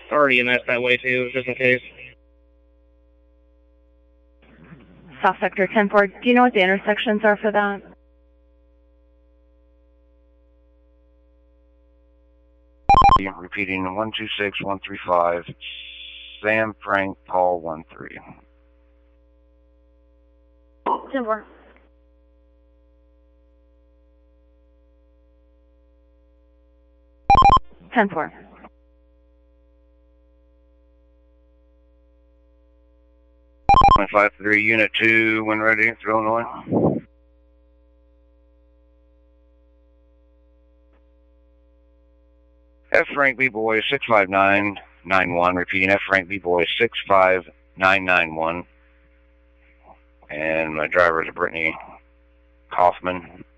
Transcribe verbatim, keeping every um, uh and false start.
already in that that way too, just in case. South Sector ten four, do you know what the intersections are for that? Repeating, one two six, one three five, Sam, Frank, Paul, one three. ten four. ten four. five three, Unit two, when ready, throw Illinois. F Frank B Boy six five nine nine one, repeating F Frank B Boy six five nine nine one. And my driver is Brittany Kaufman.